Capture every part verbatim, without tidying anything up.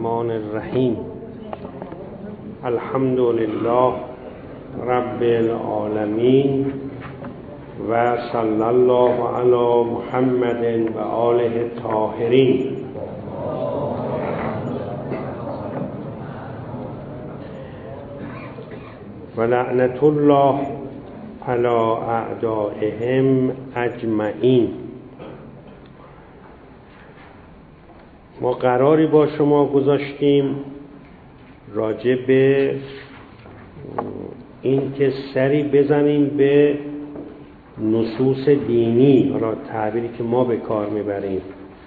الرحمن الرحیم. الحمد لله رب العالمین و صلی الله علی محمد و آله الطاهرین. و لعنت الله علی اعدائهم اجمعین. ما قراری با شما گذاشتیم راجع به این که سری بزنیم به نصوص دینی، را تعبیری که ما به کار میبریم،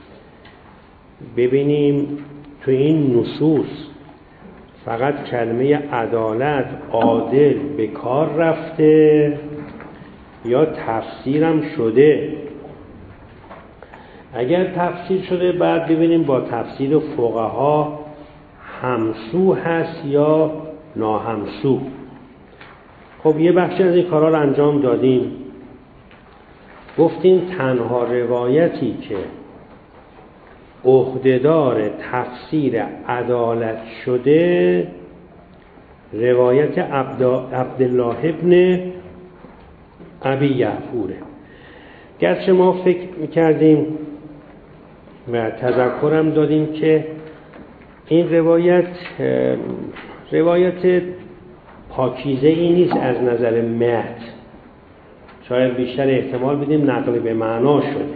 ببینیم تو این نصوص فقط کلمه عدالت، عادل به کار رفته یا تفسیرم شده. اگر تفسیر شده بعد ببینیم با تفسیر فقها همسو هست یا ناهمسو. خب یه بخشی از این کارها رو انجام دادیم. گفتیم تنها روایتی که عهدهدار تفسیر عدالت شده روایت عبدالله ابن ابی یعفوره. گرچه ما فکر میکردیم و تذکرم دادیم که این روایت روایت پاکیزه ای نیست از نظر متن، شاید بیشتر احتمال بدیم نقل به معنا شده.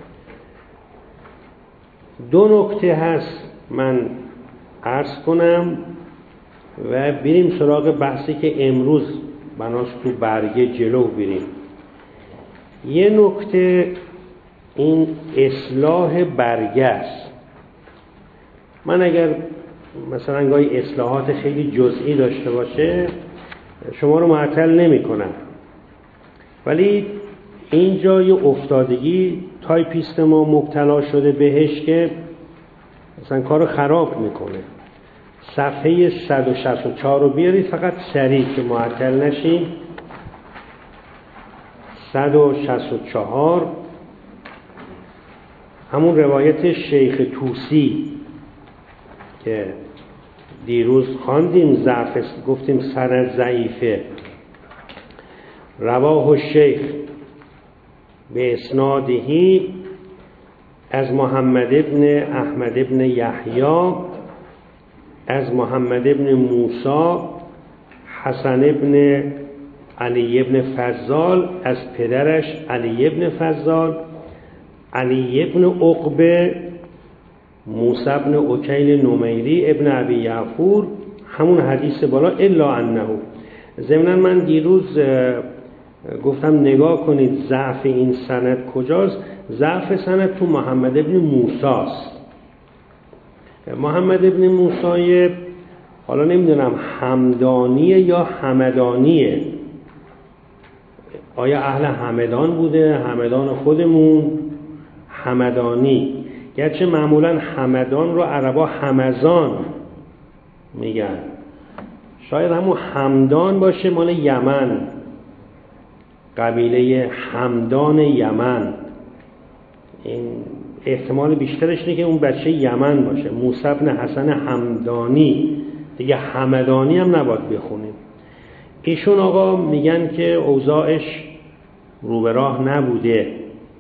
دو نکته هست من عرض کنم و بریم سراغ بحثی که امروز بناس تو برگه جلو بریم. یه نکته این اصلاح برگه است. من اگر مثلا گاهی اصلاحات خیلی جزئی داشته باشه شما رو معطل نمی کنم، ولی اینجا یه افتادگی تایپیست ما مبتلا شده بهش که مثلا کارو خراب میکنه. صفحه صد و شصت و چهار رو بیارید فقط سریع که معطل نشیم. صد و شصت و چهار همون روایت شیخ طوسی که دیروز خواندیم، ضعف گفتیم سند ضعیفه. رواه الشیخ به اسنادهی از محمد ابن احمد ابن یحیی از محمد ابن موسی حسن ابن علی ابن فضال از پدرش علی ابن فضال علی ابن عقبه موسی ابن اکیل نمیری ابن ابی یعفور، همون حدیث بالا. الا انه، ضمناً من دیروز گفتم نگاه کنید ضعف این سند کجاست. ضعف سند تو محمد ابن موسی است. محمد ابن موسی حالا نمیدونم همدانیه یا همدانیه، آیا اهل همدان بوده، همدان خودمون، همدانی. گرچه معمولا همدان رو عربا همزان میگن، شاید همون همدان باشه مال یمن، قبیله همدان یمن. این احتمال بیشترش اینه که اون بچه یمن باشه. موسی بن حسن همدانی، دیگه همدانی هم نباید بخونیم. ایشون آقا میگن که اوضاعش رو به راه نبوده.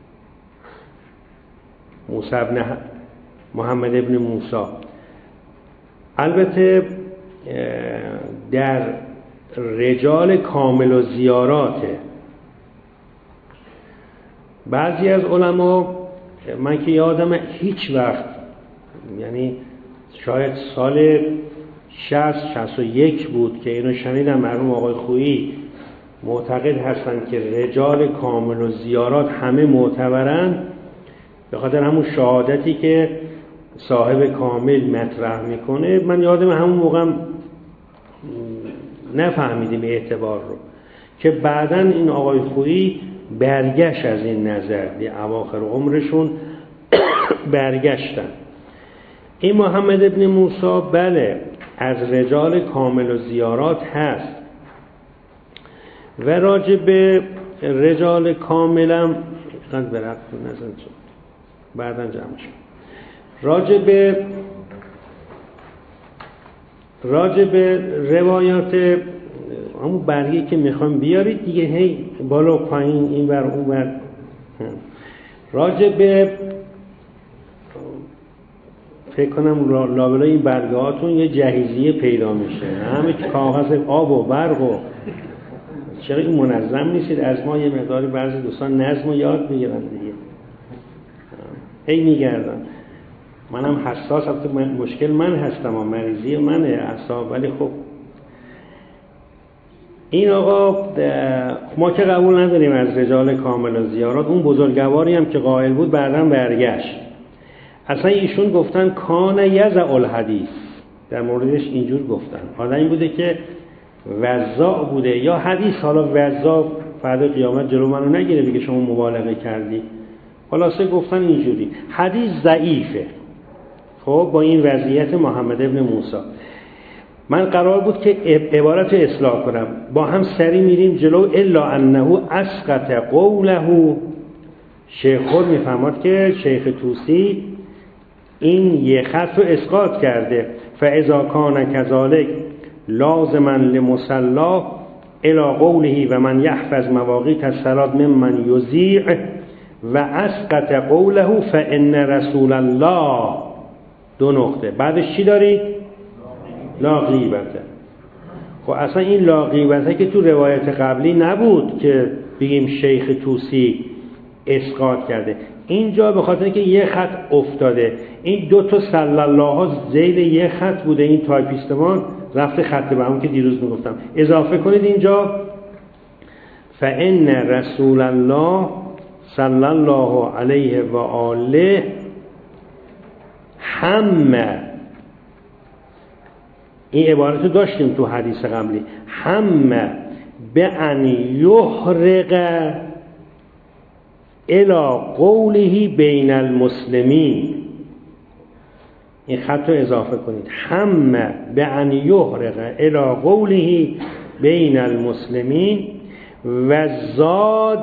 موسی بن محمد ابن موسی البته در رجال کامل و زیاراته. بعضی از علما، من که یادم هیچ وقت، یعنی شاید سال شصت شصت و یک بود که اینو شنیدم، مرحوم آقای خویی معتقد هستن که رجال کامل و زیارات همه معتبرن به خاطر همون شهادتی که صاحب کامل مطرح میکنه. من یادم همون موقع نفهمیدیم اعتبار رو که بعداً این آقای خویی برگشت از این نظر، در اواخر عمرشون برگشتن. این محمد ابن موسی بله از رجال کامل و زیارات هست و راجع به رجال کاملم قد برقت نزن بعداً جمع شد. راجع به راجع به روایات همون برگی که میخوام بیارید دیگه، هی بالا و پایین این بر اون بر. راجع به فکر کنم لابلای این برگه هاتون یه جهیزیه پیدا میشه، همه کاغذ آب و برق و چرا این منظم نیستید؟ از ما یه مقداری بعضی دوستان نظم رو یاد بگیرن دیگه، هی میگردن. منم حساس، البته من مشکل من هستم و مریضی منه اعصاب، ولی خب این آقا ما که قبول نداریم از رجال کامل و زیارات. اون بزرگواری هم که قائل بود بعداً برگشت. اصلا ایشون گفتن کان یزع الحدیث، در موردش اینجور گفتن آدمی بوده که وزاع بوده یا حدیث. حالا وزاع فردا قیامت جلو منو نگیره بگه شما مبالغه کردی، خلاصه گفتن اینجوری حدیث ضعیفه. خب با این وضعیت محمد ابن موسی من قرار بود که عبارت اصلاح کنم، با هم سری میریم جلو. الا انه اسقط قوله، شیخ خود میفهمد که شیخ طوسی این یه خط رو اسقاط کرده. فاذا کان کذالک لازما لمصلا الى قوله و من یحفظ مواقیت الصلاة ممن یضیع و اسقط قوله فان رسول الله. دو نقطه بعدش چی دارید؟ لا غیبته. خب اصلا این لا غیبته که تو روایت قبلی نبود که بگیم شیخ طوسی اسقاط کرده، اینجا به خاطر که یه خط افتاده، این دو تا صلی الله ها زیل یه خط بوده، این تایپیستمان رفته خط به همون که دیروز میگفتم اضافه کنید اینجا فان رسول الله صلی الله علیه و آله همه. این عبارت رو داشتیم تو حدیث قبلی، همه به ان یحرق الی قوله بین المسلمین. این خط رو اضافه کنید، همه به ان یحرق الی قوله بین المسلمین و زاد،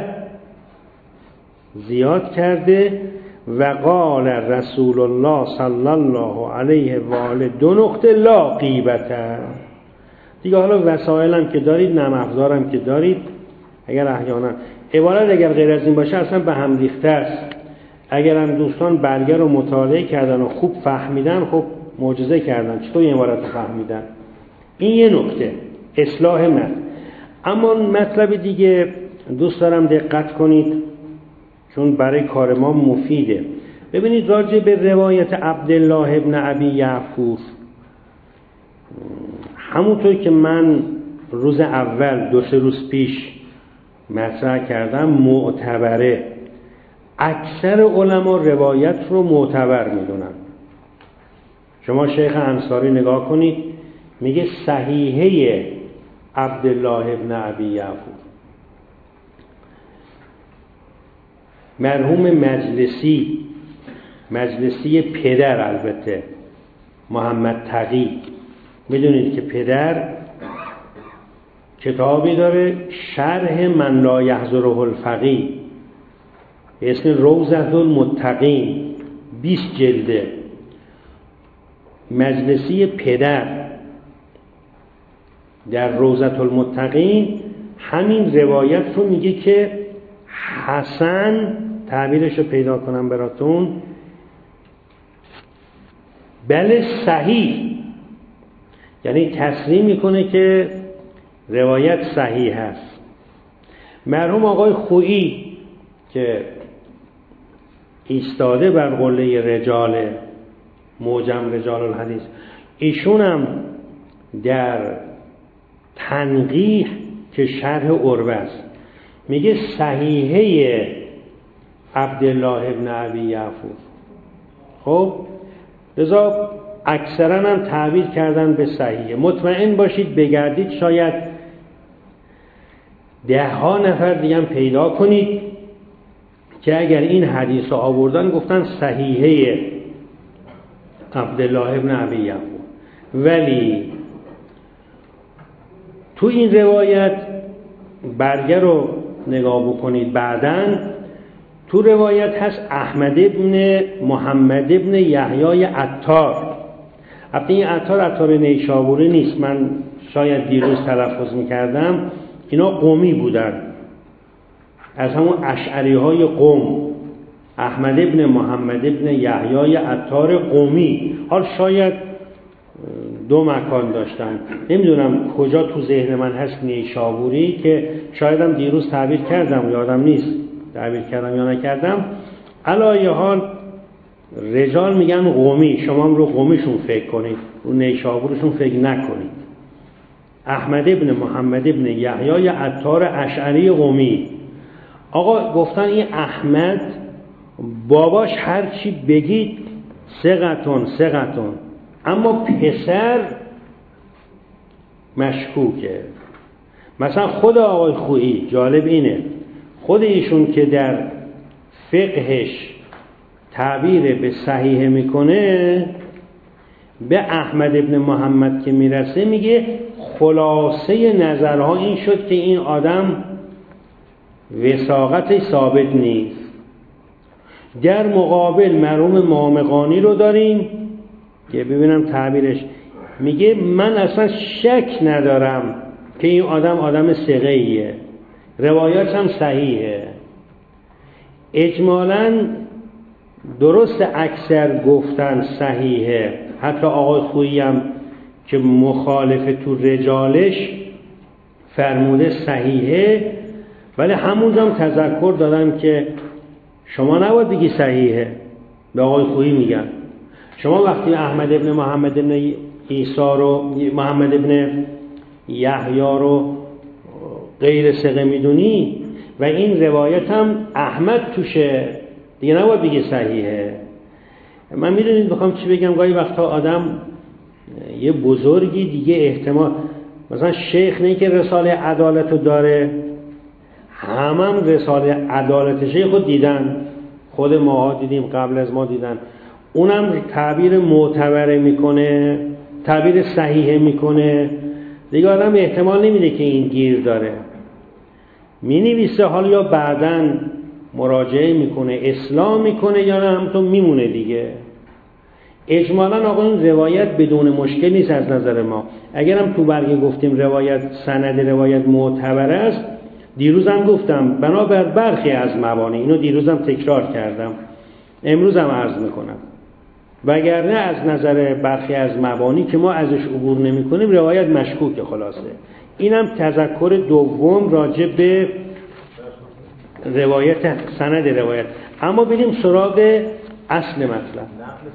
زیاد کرده، و قال رسول الله صلی الله علیه و آله دو نقطه لا غیبته. دیگه حالا وسایل هم که دارید، نرم افزار هم که دارید، اگر احیانا عبارت اگر غیر از این باشه اصلا به هم ریخته است. اگر هم دوستان برگه رو مطالعه کردن و خوب فهمیدن، خب معجزه کردن. چطور این عبارت رو فهمیدن؟ این یه نکته اصلاح من. اما مطلب دیگه دوست دارم دقت کنید چون برای کار ما مفیده. ببینید راجع به روایت عبدالله ابن ابی یعفور، همونطور که من روز اول دو سه روز پیش مطرح کردم معتبره. اکثر علما روایت رو معتبر میدونن. شما شیخ انصاری نگاه کنید میگه صحیحه عبدالله ابن ابی یعفور. مرحوم مجلسی، مجلسی پدر البته، محمد تقی، میدونید که پدر کتابی داره شرح من لا یحضره الفقیه به اسم روضة المتقین، بیست جلده. مجلسی پدر در روضة المتقین همین روایت رو میگه که حسن، تعبیرش رو پیدا کنم براتون، بله صحیح، یعنی تسلیم میکنه که روایت صحیح هست. مرحوم آقای خویی که ایستاده بر قله رجال موجم رجال الحدیث، ایشون هم در تنقیح که شرح عروه است میگه صحیحه عبدالله ابن ابی یعفور. خب لذا اکثرا هم تعبیر کردن به صحیحه. مطمئن باشید بگردید شاید ده ها نفر دیگه هم پیدا کنید که اگر این حدیث رو آوردن گفتن صحیحه عبدالله ابن ابی یعفور، ولی تو این روایت برگه رو نگاه بکنید بعداً تو روایت هست احمد ابن محمد ابن یحیای عطار. البته این عطار عطار نیشابوری نیست، من شاید دیروز تلفظ میکردم، اینا قومی بودن، از همون اشعری های قوم، احمد ابن محمد ابن یحیای عطار قومی. حال شاید دو مکان داشتن، نمیدونم کجا تو ذهن من هست نیشابوری، که شایدم دیروز تعبیر کردم، یادم نیست تعبیر کردم یا نکردم. علایه حال رجال میگن قومی، شما هم رو قومیشون فکر کنید، رو نیشابورشون فکر نکنید. احمد ابن محمد ابن یحیای عطار اشعری قومی. آقا گفتن این احمد باباش هرچی بگید ثقتون ثقتون، اما پسر مشکوکه. مثلا خود آقای خویی، جالب اینه، خود ایشون که در فقهش تعبیر به صحیح میکنه، به احمد ابن محمد که میرسه میگه خلاصه نظرها این شد که این آدم وثاقتش ثابت نیست. در مقابل مرحوم مامقانی رو داریم که ببینم تعبیرش، میگه من اصلا شک ندارم که این آدم آدم ثقه‌ایه، روایات هم صحیحه. اجمالاً درست اکثر گفتن صحیحه، حتی آقای خویی هم که مخالف تو رجالش فرموده صحیحه، ولی همونجا هم تذکر دادم که شما نباید بگی صحیحه. به آقای خویی میگن شما وقتی احمد ابن محمد ابن عیسی رو، محمد ابن یحیی رو غیر ثقه میدونی و این روایت هم احمد توشه، دیگه نباید بگی صحیحه. من میدونید بخوام چی بگم، گاهی وقتا آدم یه بزرگی دیگه احتمال، مثلا شیخ نه که رساله عدالت رو داره، همه هم رساله عدالت شیخ رو دیدن، خود ماها دیدیم، قبل از ما دیدن، اونم تعبیر معتبره میکنه، تعبیر صحیحه میکنه، دیگه آدم احتمال نمیده که این گیر داره، می نویسه، حالا یا بعدن مراجعه میکنه اصلاح میکنه یا نه همونطور میمونه دیگه. اجمالاً آقا این روایت بدون مشکل نیست از نظر ما. اگرم تو برگه گفتیم روایت سند روایت معتبر است، دیروزم گفتم بنابر برخی از مبانی، اینو دیروزم تکرار کردم، امروزم عرض میکنم، وگرنه از نظر برخی از مبانی که ما ازش عبور نمی کنیم روایت مشکوکه. خلاصه اینم تذکر دوم راجع به روایت، سند روایت. اما بریم سراغ اصل مطلب.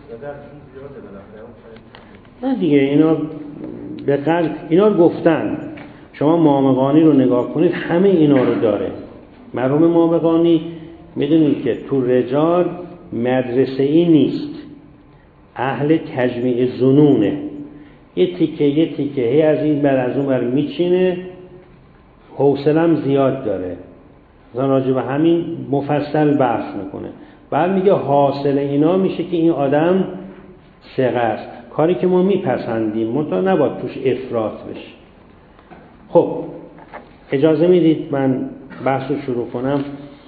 نه دیگه اینا به قلب اینا رو گفتن، شما مامقانی رو نگاه کنید همه اینا رو داره. مرحوم مامقانی میدونید که تو رجال مدرسه ای نیست، اهل تجمیع ظنونه، یه تیکه یه تیکه هی از این بر از اون بر میچینه، حوصله‌ام زیاد داره، مثلا راجع به همین مفصل بحث میکنه، بعد میگه حاصل اینا میشه که این آدم ثقه است، کاری که ما میپسندیم، منتها نباید توش افراط بشه. خب اجازه میدید من بحث رو شروع کنم.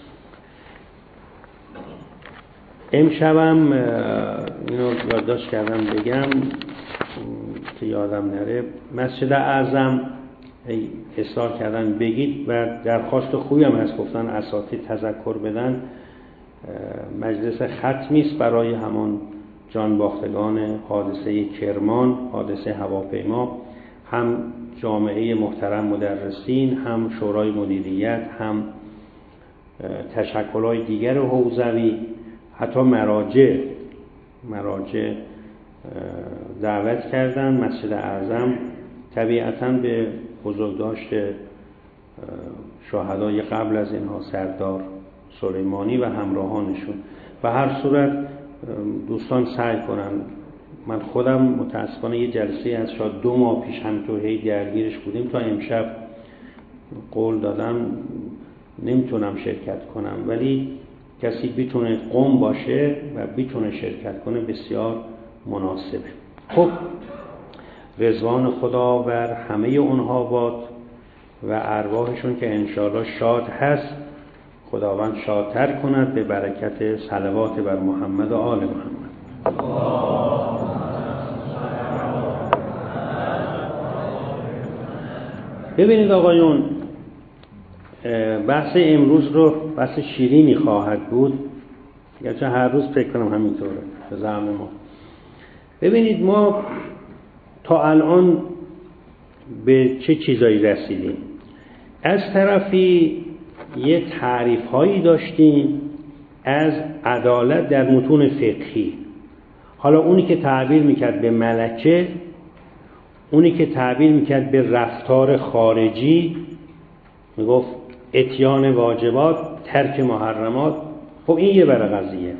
امشبم اینو یادداشت کردم بگم که یادم نره، مسجد اعظم اصرار کردن بگید و درخواست خوبی هم هست، گفتن اساتید تذکر بدن، مجلس ختمی است برای همان جان باختگان حادثه کرمان، حادثه هواپیما، هم جامعه محترم مدرسین، هم شورای مدیریت، هم تشکل‌های دیگر حوزوی، حتی مراجع مراجع دعوت کردن. مسجد اعظم طبیعتاً به بزرگداشت شهدای قبل از اینها سردار سلیمانی و همراهانشون. و هر صورت دوستان سعی کنن، من خودم متاسفانه یه جلسه از شاید دو ماه پیش همینطور هی درگیرش بودیم، تا امشب قول دادم نمیتونم شرکت کنم، ولی کسی بیتونه قم باشه و بیتونه شرکت کنه بسیار مناسبه. خب رضوان خدا بر همه اونها باد و ارواحشون که انشاءالله شاد هست، خداوند شادتر کند به برکت صلوات بر محمد و آل محمد. ببینید آقایون، بحث امروز رو بحث شیرینی خواهد بود، گرچه هر روز فکر کنم همینطوره به زعم ما. ببینید ما تا الان به چه چیزایی رسیدیم. از طرفی یه تعریف هایی داشتیم از عدالت در متون فقهی. حالا اونی که تعبیر میکرد به ملکه، اونی که تعبیر میکرد به رفتار خارجی، میگفت اتیان واجبات، ترک محرمات. خب این یه بر قضیه.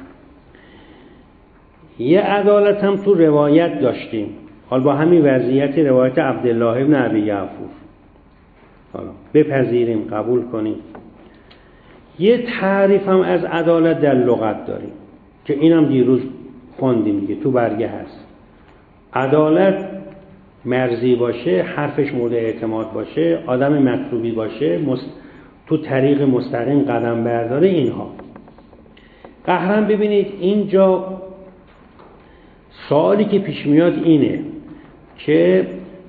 یه عدالت هم تو روایت داشتیم، حالا با همین وضعیت روایت عبدالله ابن ابی یعفور حالا بپذیریم قبول کنیم. یه تعریف هم از عدالت در لغت داریم که اینم دیروز خوندیم دیگه، تو برگه هست. عدالت مرضی باشه، حرفش مورد اعتماد باشه، آدم مطلوبی باشه، مست... تو طریق مستقیم قدم برداره. اینها قهرن ببینید اینجا سوالی که پیش میاد اینه که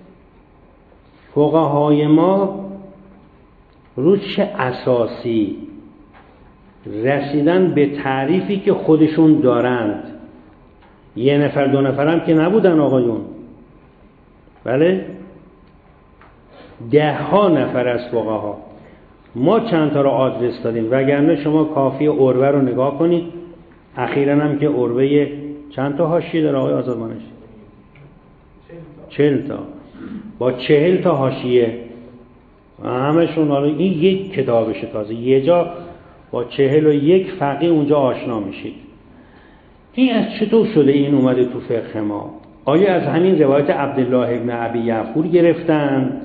فقهای ما رو چه اساسی رسیدن به تعریفی که خودشون دارند. یه نفر دو نفرم که نبودن آقایون، بله ده ها نفر از فقها. ما چند تا رو آدرس دادیم، وگرنه شما کافی عروه رو نگاه کنید. اخیراً هم که عروه چند تا حاشیه داره آقای آزادمانش؟ چهل تا. با چهل تا حاشیه همشون. حالا این یک کتابشه، تازه یه جا با چهل و یک فقیه اونجا آشنا میشید. این از چطور شده این اومده تو فقه ما؟ آیا از همین روایت عبدالله ابن ابی یعفور گرفتند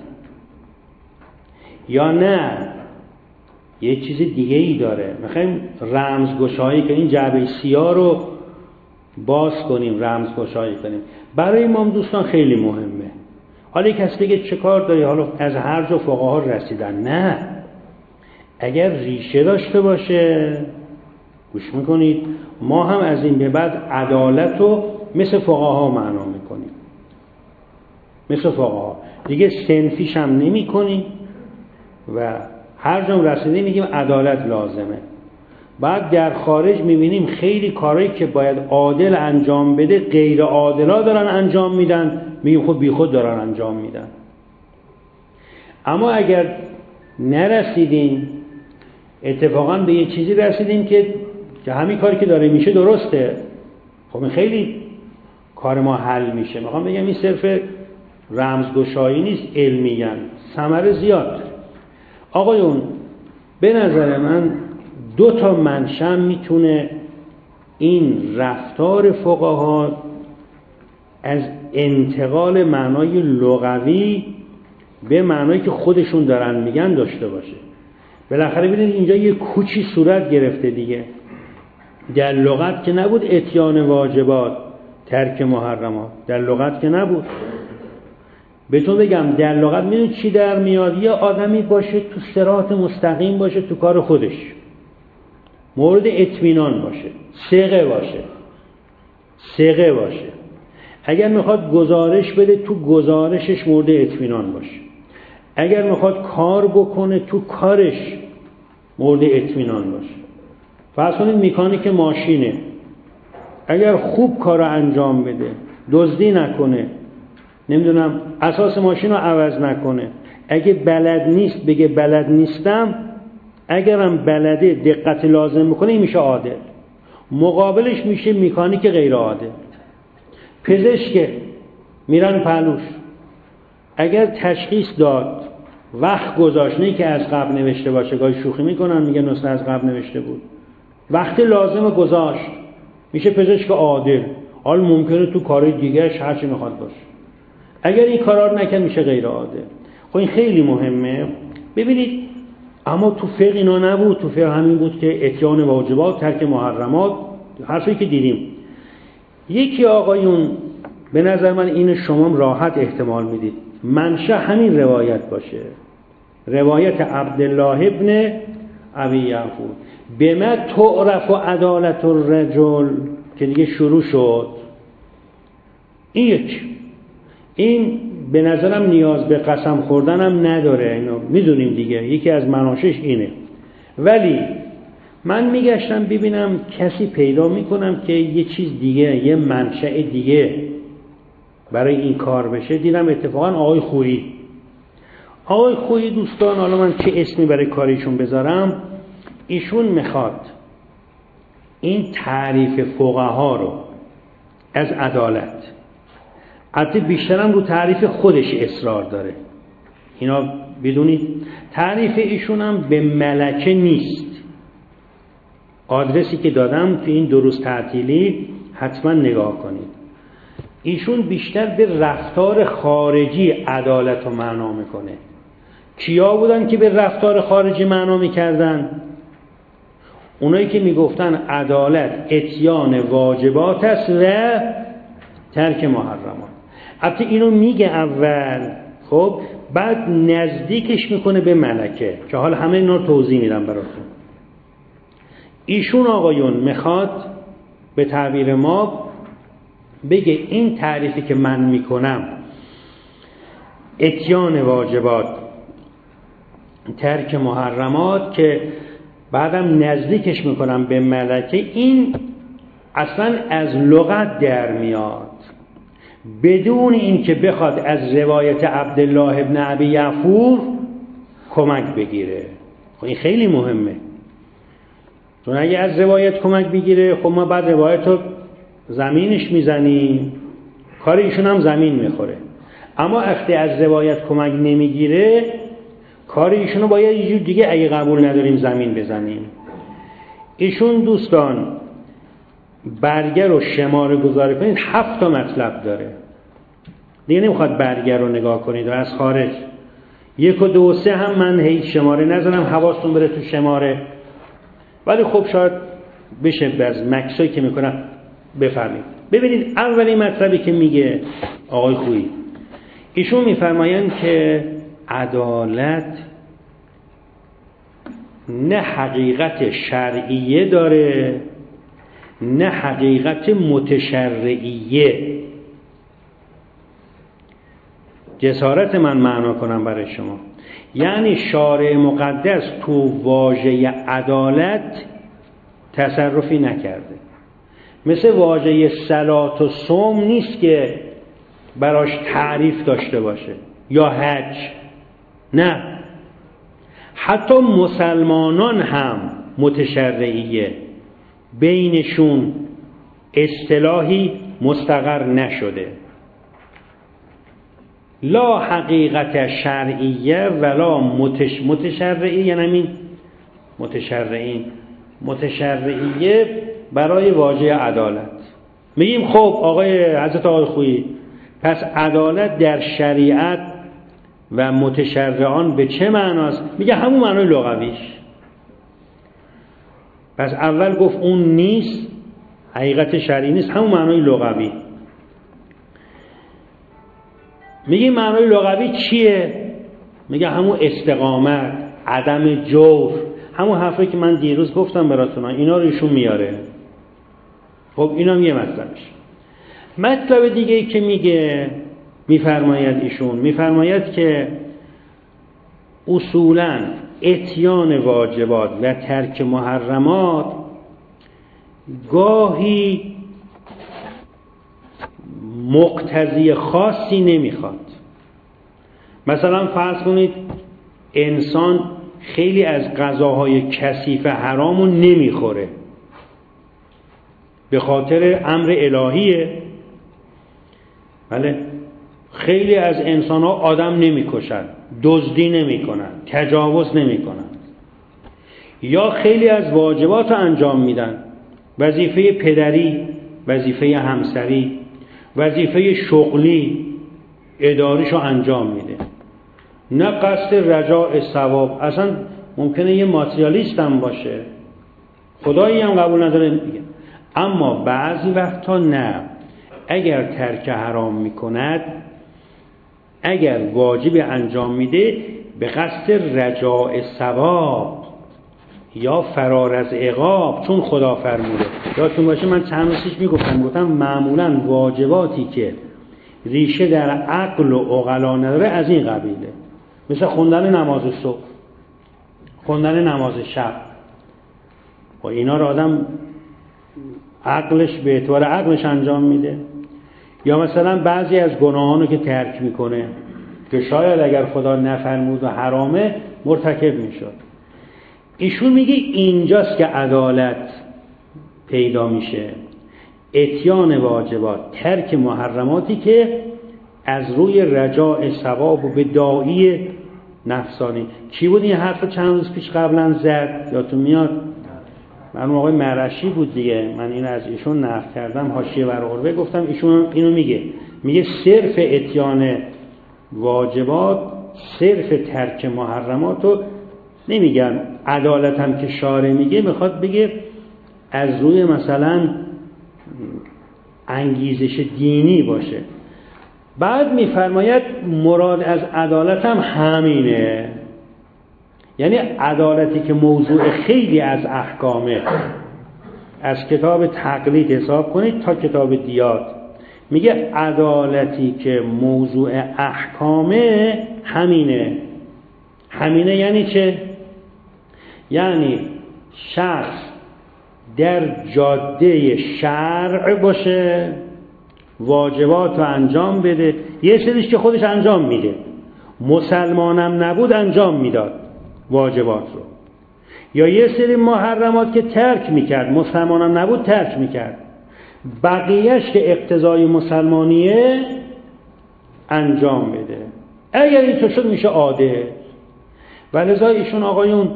یا نه یه چیز دیگه ای داره؟ میخوایم رمزگشایی که این جعبه سیاه رو باز کنیم، رمزگشایی کنیم. برای ما دوستان خیلی مهمه. حالا کسی بگه چه کار داری، حالا از هر جا فقها رسیدن. نه، اگر ریشه داشته باشه، گوش میکنید، ما هم از این به بعد عدالت رو مثل فقها معنا میکنیم، مثل فقها دیگه صنفیش هم نمی کنیم و هر جا رسیدیم میگیم عدالت لازمه. بعد در خارج میبینیم خیلی کارهایی که باید عادل انجام بده غیر عادلا دارن انجام میدن، میگیم خب بی خود دارن انجام میدن. اما اگر نرسیدیم، اتفاقا به یه چیزی رسیدیم که که همین کاری که داره میشه درسته، خب این خیلی کار ما حل میشه. میخوام بگم این صرف رمزگشایی نیست، علمیاً ثمره زیاد. آقایون به نظر من دو تا منشأ میتونه این رفتار فقها از انتقال معنای لغوی به معنایی که خودشون دارن میگن داشته باشه. بالاخره ببینید اینجا یه کوچی صورت گرفته دیگه. در لغت که نبود اتیان واجبات، ترک محرمات، در لغت که نبود. بهتون بگم در لغت میدونید چی در میاد؟ یه آدمی باشه تو صراط مستقیم باشه، تو کار خودش مورد اطمینان باشه، ثقه باشه، ثقه باشه. اگر میخواد گزارش بده تو گزارشش مورد اطمینان باشه. اگر میخواد کار بکنه تو کارش مورد اطمینان باشه. فرض کنید مکانیک ماشینه، اگر خوب کار رو انجام بده، دزدی نکنه، نمیدونم اساس ماشین رو عوض نکنه، اگه بلد نیست بگه بلد نیستم، اگرم بلده دقت لازم میکنه، این میشه عادل. مقابلش میشه مکانیک غیر عادل. پزشک میرن پهلوش، اگر تشخیص داد وقت گذاشت، نه که از قبل نوشته باشه، گاهی شوخی میکنن میگن نسخه از قبل نوشته بود، وقت لازم گذاشت، میشه پزشک عادل. حال ممکنه تو کارهای دیگهش هرچی میخواد باشه، اگر این کارا رو نکرد میشه غیر عادل. خب این خیلی مهمه. ببینید اما تو فقه اینا نبود، تو فقه همین بود که اتیان واجبات، ترک محرمات، حرفی که دیدیم. یکی آقایون به نظر من این شما راحت احتمال میدید منشأ همین روایت باشه، روایت عبدالله ابن ابی یعفور، بما تعرف عدالت الرجل، که دیگه شروع شد. این یک این به نظرم نیاز به قسم خوردن هم نداره، اینو میدونیم دیگه، یکی از مناشش اینه. ولی من میگشتم ببینم کسی پیدا میکنم که یه چیز دیگه، یه منشأ دیگه برای این کار بشه. دیدم اتفاقا آقای خویی آقای خویی دوستان، حالا من چه اسمی برای کاریشون بذارم، ایشون میخواد این تعریف فقها رو از عدالت، البته بیشترم رو تعریف خودش اصرار داره، اینا بدونید تعریف ایشون هم به ملکه نیست. آدرسی که دادم تو این دروس تعطیلی حتما نگاه کنید. ایشون بیشتر به رفتار خارجی عدالت رو معنا میکنه. کیا بودن که به رفتار خارجی معنا میکردن؟ اونایی که میگفتن عدالت اتیان واجبات است و ترک محرمات. البته اینو میگه اول، خب بعد نزدیکش میکنه به ملکه که حالا همه اینا رو توضیح میدم براتون. ایشون آقایون میخواد به تعبیر ما بگه این تعریفی که من میکنم، اتیان واجبات ترک محرمات، که بعدم نزدیکش میکنم به ملکه، این اصلا از لغت در میاد بدون این که بخواد از روایت عبدالله ابن ابی یعفور کمک بگیره. خب این خیلی مهمه، چون اگه از روایت کمک بگیره خب ما بعد روایت رو زمینش میزنیم، کار ایشون هم زمین میخوره. اما وقتی از روایت کمک نمیگیره، کار ایشون رو باید یه جور دیگه اگه قبول نداریم زمین بزنیم. ایشون دوستان برگه رو شماره گذاری کنید، هفت تا مطلب داره دیگه، نمیخواد برگه رو نگاه کنید و از خارج یک و دو و سه هم من هیچ شماره نزنم، حواستون بره تو شماره، ولی خب شاید بشه از مکسایی که میکنم بفهمید. ببینید اولین مطلبی که میگه آقای خویی، ایشون میفرمایند که عدالت نه حقیقت شرعیه داره نه حقیقت متشرعیه. جسارت من معنا کنم برای شما، یعنی شارع مقدس تو واژه عدالت تصرفی نکرده. مثل واژه صلات و صوم نیست که براش تعریف داشته باشه، یا حج، نه، حتی مسلمانان هم متشرعیه، بینشون اصطلاحی مستقر نشده. لا حقیقت شرعیه ولا متش... متشرعیه، یعنی همین متشرعین، متشرعیه برای واژه عدالت. میگیم خب آقای حضرت آقای خویی، پس عدالت در شریعت و متشرعان به چه معناست؟ میگه همون معنای لغویش. پس اول گفت اون نیست، حقیقت شرعی نیست، همون معنای لغوی. میگه معنای لغوی چیه؟ میگه همون استقامت، عدم جور، همون حرفی که من دیروز گفتم براتون، اینا رو ایشون میاره. خب اینا هم یه مطلبش. مطلب دیگه ای که میگه، میفرماید ایشون، میفرماید که اصولاً اتیان واجبات و ترک محرمات گاهی مقتضی خاصی نمیخواد. مثلا فرض کنید انسان خیلی از غذاهای کثیف حرامو نمیخوره، به خاطر امر الهیه. بله، خیلی از انسان ها آدم نمی کشن، دزدی نمی کنن، تجاوز نمی کنن، یا خیلی از واجبات انجام میدن، وظیفه پدری، وظیفه همسری، وظیفه شغلی، اداریشو انجام میده، نه قصد رجاء ثواب. اصلا ممکنه یه ماتریالیست هم باشه، خدایی هم قبول نداره دیگه. اما بعضی وقتا نه، اگر ترک حرام میکند، اگر واجب انجام میده به قصد رجاء ثواب یا فرار از عقاب، چون خدا فرموده. یادتون باشه من چند روز پیش میگفتم، گفتم معمولا واجباتی که ریشه در عقل و عقلا نداره از این قبیله، مثل خوندن نماز صبح، خوندن نماز شب. و اینا رو آدم عقلش به اعتبار عقلش انجام میده. یا مثلا بعضی از گناهانو که ترک میکنه که شاید اگر خدا نفرمود و حرامه مرتکب میشد. ایشون میگه اینجاست که عدالت پیدا میشه، اتیان واجبات، ترک محرماتی که از روی رجاء ثواب و به داعی نفسانی. کی بود این حرف چند روز پیش قبلا زد؟ یادتون میاد؟ من آقای مرشی بود دیگه، من این از ایشون نقل کردم، حاشیه بر عروه گفتم، ایشون اینو میگه، میگه صرف اتیان واجبات، صرف ترک محرماتو نمیگن. عدالت هم که شارع میگه میخواد بگه از روی مثلا انگیزش دینی باشه. بعد میفرماید مراد از عدالت هم همینه، یعنی عدالتی که موضوع خیلی از احکامه، از کتاب تقلید حساب کنید تا کتاب دیات، میگه عدالتی که موضوع احکامه همینه. همینه یعنی چه؟ یعنی شخص در جاده شرع باشه، واجبات رو انجام بده، یه سریش که خودش انجام میده، مسلمانم نبود انجام میداد واجبات رو، یا یه سری محرمات که ترک میکرد، مسلمانم نبود ترک میکرد، بقیهش که اقتضای مسلمانیه انجام بده. اگر این تو شد میشه عادل. ولذا ایشون آقایون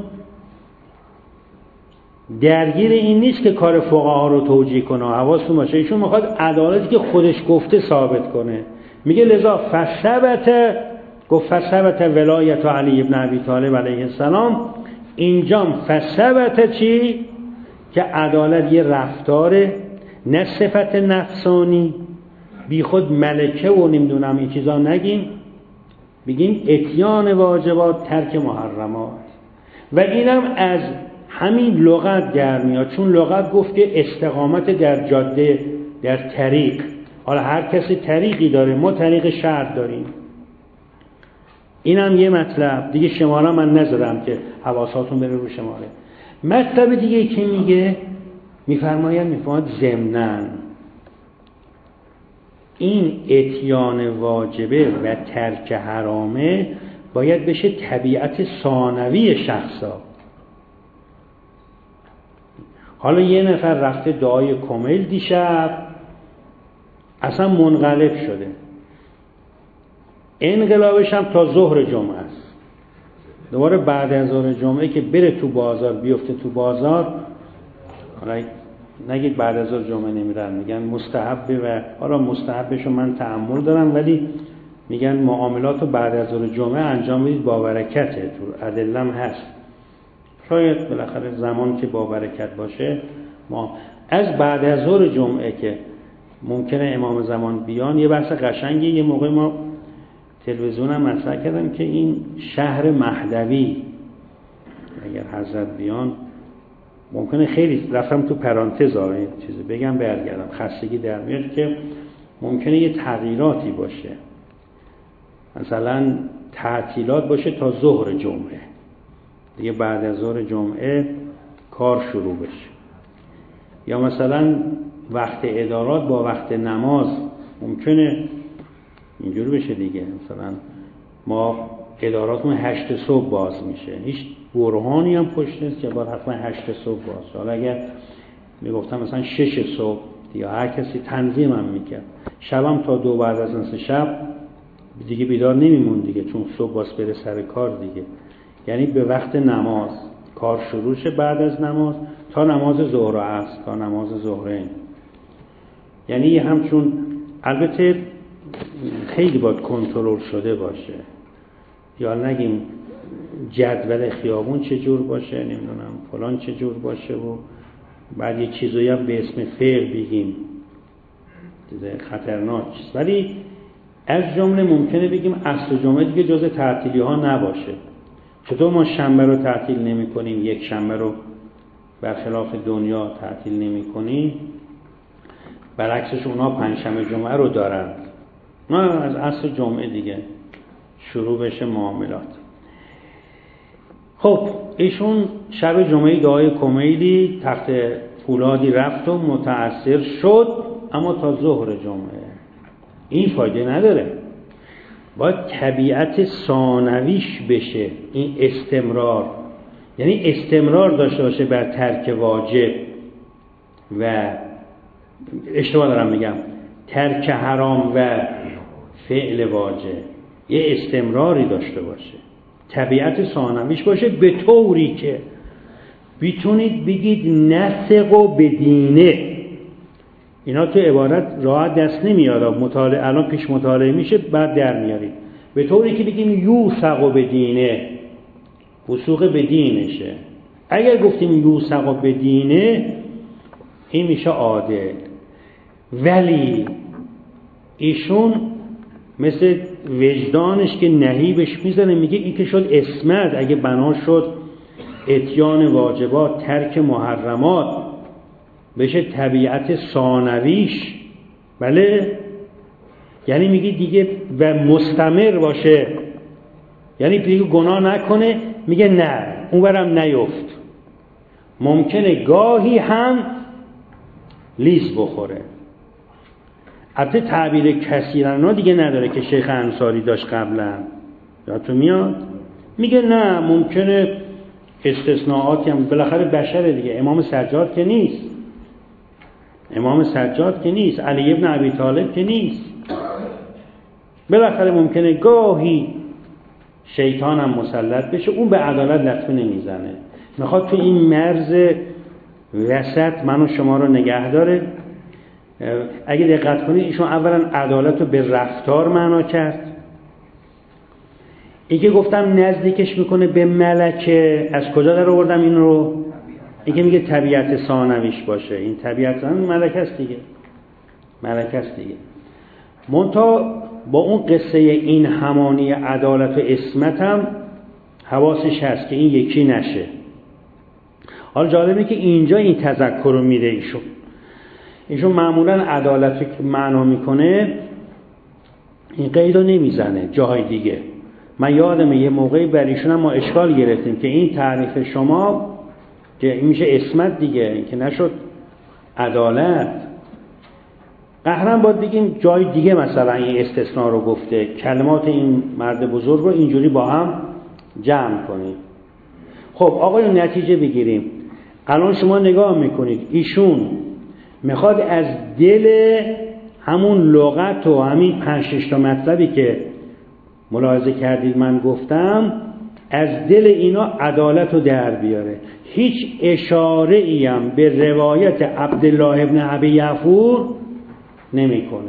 درگیر این نیست که کار فقها رو توجیه کنه، حواستون باشه، ایشون میخواد عدالتی که خودش گفته ثابت کنه. میگه لذا فثبت، گفت فثبت ولایت علی ابن ابی طالب علیه السلام، اینجام فثبت چی؟ که عدالت یه رفتاره، نه صفت نفسانی، بی خود ملکه و نمیدونم این چیزا نگیم، بگیم اتیان واجبات، ترک محرمات. و اینم از همین لغت در میاد، چون لغت گفت که استقامت در جاده، در طریق. حالا هر کسی طریقی داره، ما طریق شرع داریم. اینم یه مطلب دیگه، شماره من نذارم که حواساتون بره رو شماره. مطلب دیگه که میگه، میفرماید میفرماید ضمناً این اتیان واجبه و ترک حرامه باید بشه طبیعت ثانوی شخصا. حالا یه نفر رفته دعای کمیل دیشب، اصلا منقلب شده، انقلابش هم تا ظهر جمعه است، دوباره بعد از ظهر جمعه که بره تو بازار، بیفته تو بازار، حالا نگید بعد از ظهر جمعه نمیرن، میگن مستحبه، و حالا مستحبشو من تأمل دارم، ولی میگن معاملاتو بعد از ظهر جمعه انجام بدید با برکته، تو ادلم هست. شاید بالاخره زمان که با برکت باشه، ما از بعد از ظهر جمعه که ممکنه امام زمان بیان، یه بحث قشنگی یه موقع ما تلویزیونم مطرح کردم که این شهر مهدوی اگر حضرت بیان، ممکنه خیلی رفتم تو پرانتز ها این چیزی بگم برگردم، خستگی در میاد، که ممکنه یه تغییراتی باشه، مثلا تعطیلات باشه تا ظهر جمعه، دیگه بعد از ظهر جمعه کار شروع بشه، یا مثلا وقت ادارات با وقت نماز ممکنه اینجوری بشه دیگه، مثلا ما اداراتمون هشت صبح باز میشه، هیچ برهانی هم پشت نیست که باید حتما هشت صبح باز. حالا اگر میگفتم مثلا شش صبح، یا هر کسی تنظیم هم میکرد، شبم تا دو بعد از نصف شب دیگه بیدار نمیمون دیگه، چون صبح باز بره سر کار دیگه، یعنی به وقت نماز کار شروع شه، بعد از نماز تا نماز ظهر و عصر، تا نماز ظهرین. یعنی همچون البته خیلی باید کنترل شده باشه، یا نگیم جدول خیابون چجور باشه، نمیدونم فلان چجور باشه، و بعد یه چیزایی هم به اسم فعل بگیم، چیز خطرناک است. ولی از جمله ممکنه بگیم عصر جمعه دیگه جز تعطیلی ها نباشه. چطور ما شنبه رو تعطیل نمی کنیم، یک شنبه رو برخلاف دنیا تعطیل نمی کنیم، برعکسش اونا پنج شنبه جمعه رو دارن، نه از عصر جمعه دیگه شروع بشه معاملات. خب ایشون شب جمعه دعای کمیلی تخت فولادی رفت و متأثر شد، اما تا ظهر جمعه. این فایده نداره، باید طبیعت ثانویش بشه این استمرار، یعنی استمرار داشته باشه بر ترک واجب و اشتباه دارم میگم ترک حرام و فعل واجب، یه استمراری داشته باشه، طبیعت ثانویش باشه به طوری که بیتونید بگید نثق و بدینه. اینا تو عبارت راحت دست نمیاد، مطالعه الان پیش مطالعه میشه بعد در میارید، به طوری که بگیم یوثق و بدینه، وثوق بدینشه. اگر گفتیم یوثق و بدینه این میشه عادل. ولی ایشون مثل وجدانش که نهیبش میزنه، میگه این که شد اسمت، اگه بنا شد اتیان واجبات ترک محرمات بشه طبیعت ثانویش، بله، یعنی میگه دیگه و مستمر باشه، یعنی دیگه گناه نکنه. میگه نه اونورم نیفت، ممکنه گاهی هم لیز بخوره. البته تعبیر کثیرا دیگه نداره که شیخ انصاری داشت قبلا، یادتون میاد؟ میگه نه ممکنه استثناءاتی هم، بالاخره بشره دیگه، امام سجاد که نیست، امام سجاد که نیست، علی ابن ابی طالب که نیست، بالاخره ممکنه گاهی شیطان هم مسلط بشه، اون به عدالت لطمه نمیزنه، میخواد تو این مرز وسط منو شما رو نگه داره. اگه دقت کنید ایشون اولا عدالت رو به رفتار معنا کرد، این که گفتم نزدیکش میکنه به ملکه، از کجا در آوردم این رو؟ این که میگه طبیعت ثانویش باشه، این طبیعت ثانوی ملکه است دیگه، ملکه است دیگه. منتها با اون قصه این همانی عدالت و عصمت هم حواسش هست که این یکی نشه. حالا جالبه که اینجا این تذکر رو میده ایشون ایشون معمولا عدالت رو که معنا میکنه این قید رو نمیزنه جاهای دیگه. من یادمه یه موقعی بر ایشون هم ما اشکال گرفتیم که این تعریف شما که این میشه عصمت دیگه، این که نشد عدالت. قهرن باید بگیم جای دیگه مثلا این استثناء رو گفته، کلمات این مرد بزرگ رو اینجوری با هم جمع کنید. خب آقای نتیجه بگیریم. الان شما نگاه میکنید ایشون میخواد از دل همون لغت و همین پنج شش تا مطلبی که ملاحظه کردید من گفتم، از دل اینا عدالت رو در بیاره. هیچ اشاره ایم به روایت عبدالله ابن ابی یعفور نمیکنه.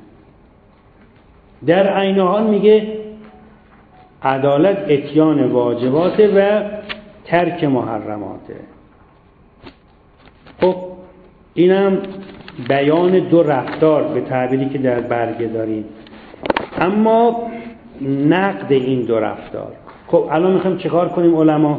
در عین حال میگه عدالت اتیان واجباته و ترک محرماته. خب اینم بیان دو رفتار به تعبیری که در برگه داریم، اما نقد این دو رفتار. خب الان میخوایم چیکار کنیم علما؟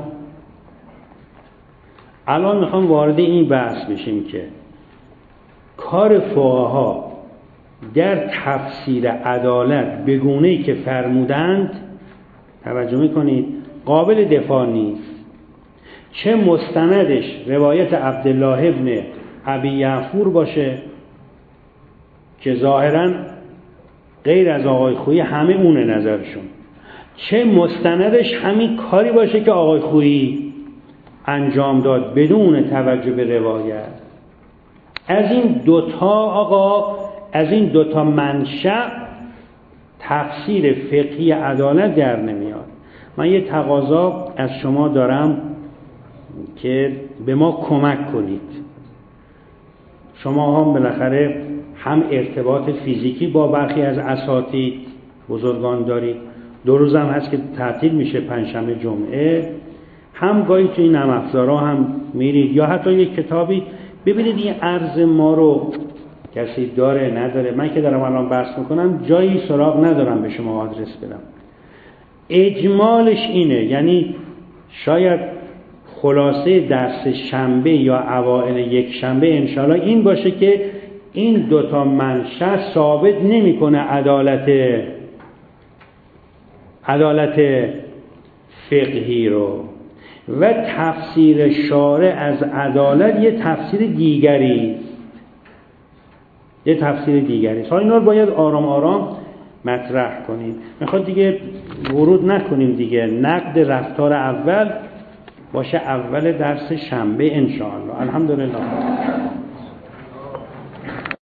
الان میخوایم وارد این بحث بشیم که کار فقها در تفسیر عدالت به گونه‌ای که فرمودند، توجه میکنید، قابل دفاع نیست. چه مستندش روایت عبدالله ابن ابی یعفور باشه که ظاهراً غیر از آقای خویی همه اونه نظرشون، چه مستندش همین کاری باشه که آقای خویی انجام داد بدون توجه به روایت. از این دوتا آقا، از این دوتا منشأ تفسیر فقهی عدالت در نمیاد. من یه تقاضا از شما دارم که به ما کمک کنید. شما هم بالاخره هم ارتباط فیزیکی با برخی از اساتید بزرگان دارید، دو روز هم هست که تعطیل میشه پنجشنبه جمعه، هم گاهی تو این نرم افزارها هم میرید یا حتی یک کتابی ببینید این عرض ما رو کسی داره نداره. من که دارم الان بحث میکنم جایی سراغ ندارم به شما آدرس بدم. اجمالش اینه، یعنی شاید خلاصه درس شنبه یا اوائل یک شنبه انشاءالله این باشه که این دوتا منشأ ثابت نمیکنه عدالت عدالت فقهی رو، و تفسیر شارع از عدالت یه تفسیر دیگری یه تفسیر دیگری است. اینا رو باید آرام آرام مطرح کنیم. میخواد دیگه ورود نکنیم دیگه، نقد رفتار اول باشه اول درس شنبه ان شاء الله. الحمدلله.